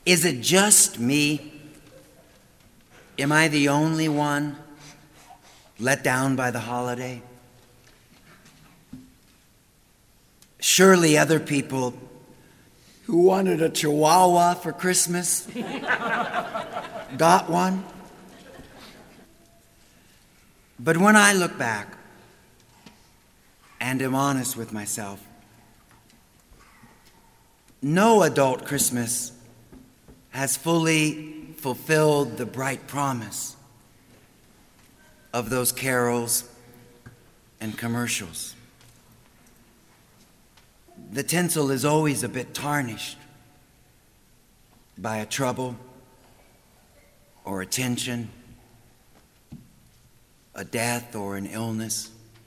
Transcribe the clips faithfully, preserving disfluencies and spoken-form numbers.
Is it just me? Am I the only one let down by the holiday? Surely other people who wanted a chihuahua for Christmas got one. But when I look back and am honest with myself, no adult Christmas has fully fulfilled the bright promise of those carols and commercials. The tinsel is always a bit tarnished by a trouble or a tension, a death or an illness.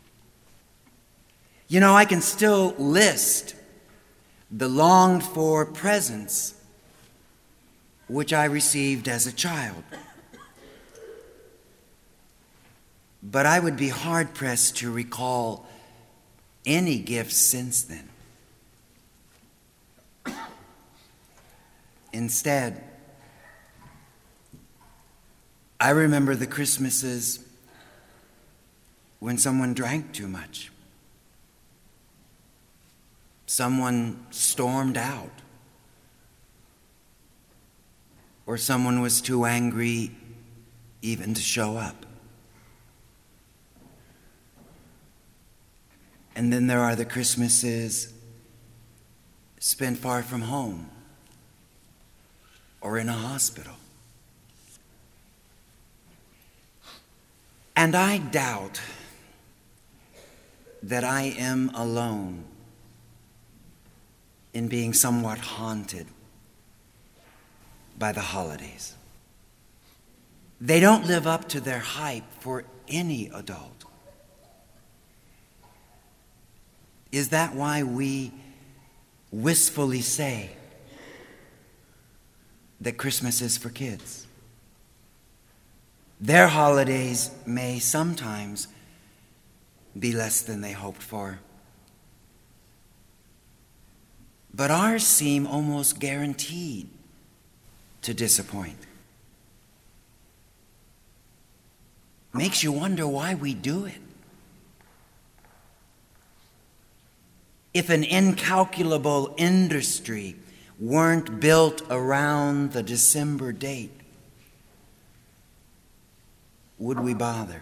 You know, I can still list the longed-for presents which I received as a child. But I would be hard-pressed to recall any gifts since then. Instead, I remember the Christmases when someone drank too much. Someone stormed out. Or someone was too angry even to show up. And then there are the Christmases spent far from home or in a hospital. And I doubt that I am alone in being somewhat haunted by the holidays. They don't live up to their hype for any adult. Is that why we wistfully say that Christmas is for kids? Their holidays may sometimes be less than they hoped for, but ours seem almost guaranteed to disappoint. Makes you wonder why we do it. If an incalculable industry weren't built around the December date, would we bother?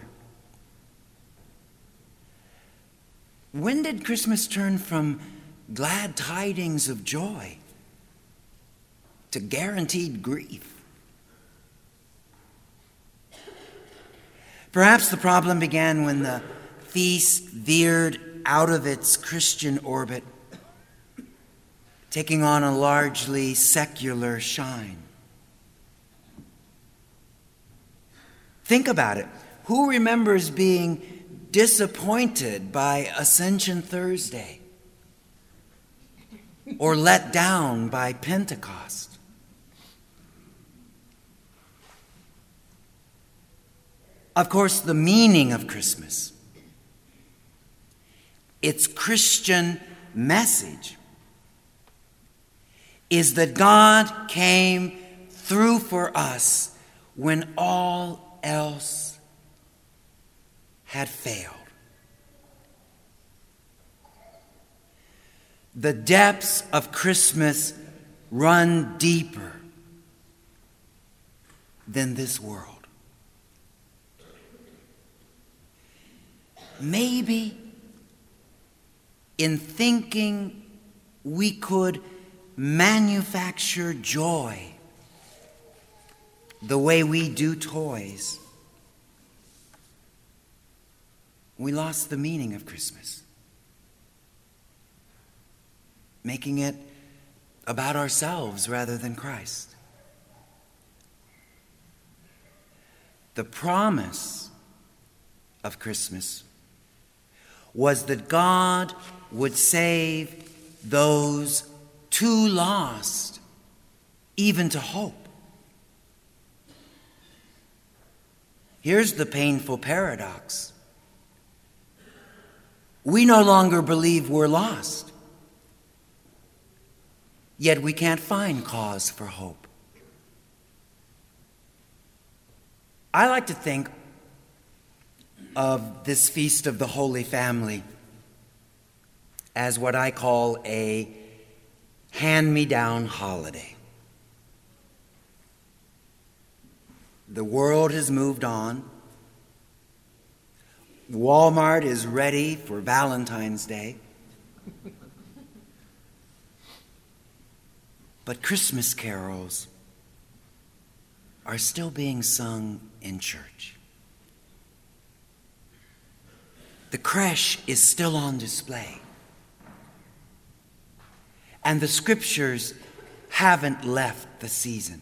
When did Christmas turn from glad tidings of joy to guaranteed grief? Perhaps the problem began when the feast veered out of its Christian orbit, taking on a largely secular shine. Think about it. Who remembers being disappointed by Ascension Thursday or let down by Pentecost? Of course, the meaning of Christmas, its Christian message, is that God came through for us when all else had failed. The depths of Christmas run deeper than this world. Maybe in thinking we could manufacture joy the way we do toys, we lost the meaning of Christmas, making it about ourselves rather than Christ. The promise of Christmas was that God would save those too lost even to hope. Here's the painful paradox. We no longer believe we're lost, yet we can't find cause for hope. I like to think of this Feast of the Holy Family as what I call a hand-me-down holiday. The world has moved on. Walmart is ready for Valentine's Day. But Christmas carols are still being sung in church. The creche is still on display. And the scriptures haven't left the season.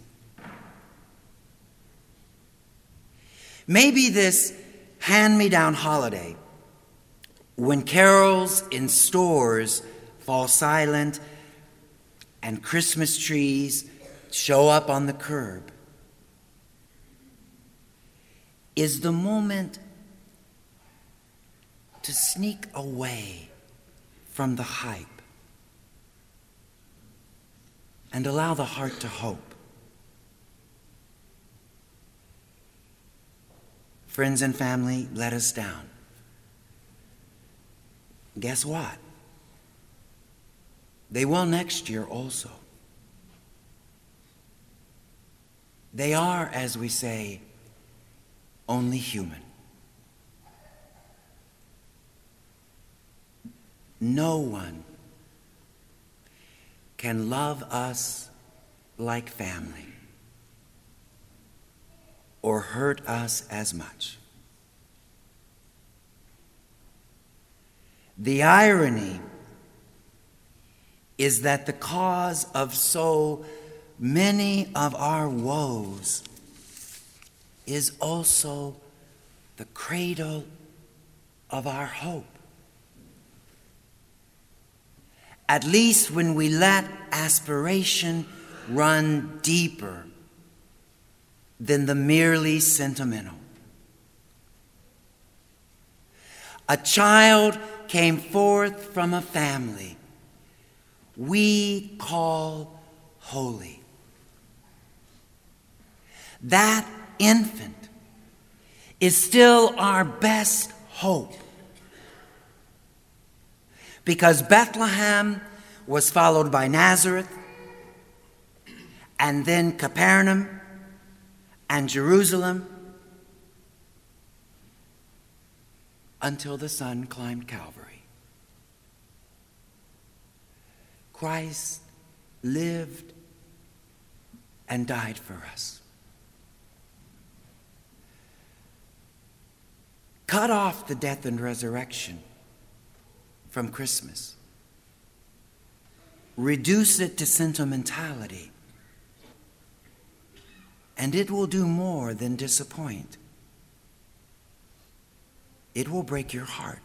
Maybe this hand-me-down holiday, when carols in stores fall silent and Christmas trees show up on the curb, is the moment to sneak away from the hype and allow the heart to hope. Friends and family, let us down. Guess what? They will next year also. They are, as we say, only human. No one can love us like family or hurt us as much. The irony is that the cause of so many of our woes is also the cradle of our hope. At least when we let aspiration run deeper than the merely sentimental. A child came forth from a family we call holy. That infant is still our best hope, because Bethlehem was followed by Nazareth, and then Capernaum and Jerusalem, until the Son climbed Calvary. Christ lived and died for us. Cut off the death and resurrection from Christmas. Reduce it to sentimentality, and it will do more than disappoint. It will break your heart.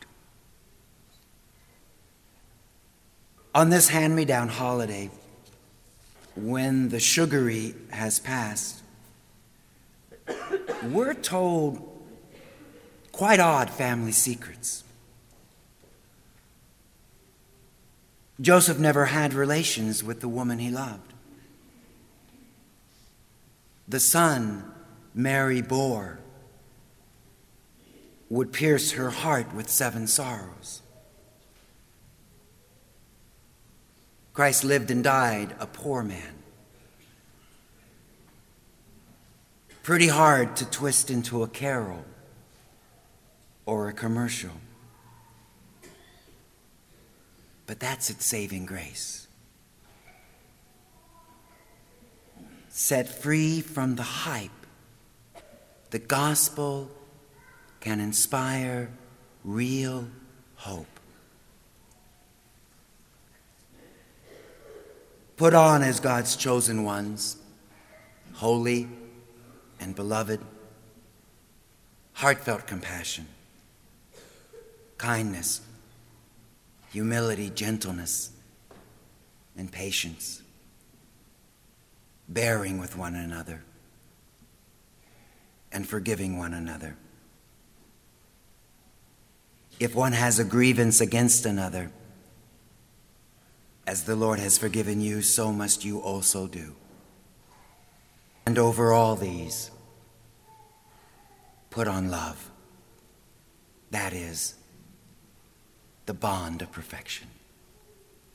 On this hand-me-down holiday, when the sugary has passed, we're told quite odd family secrets. Joseph never had relations with the woman he loved. The son Mary bore would pierce her heart with seven sorrows. Christ lived and died a poor man. Pretty hard to twist into a carol or a commercial. But that's its saving grace. Set free from the hype, the gospel can inspire real hope. Put on as God's chosen ones, holy and beloved, heartfelt compassion, kindness, humility, gentleness, and patience, bearing with one another and forgiving one another. If one has a grievance against another, as the Lord has forgiven you, so must you also do. And over all these, put on love. That is the bond of perfection.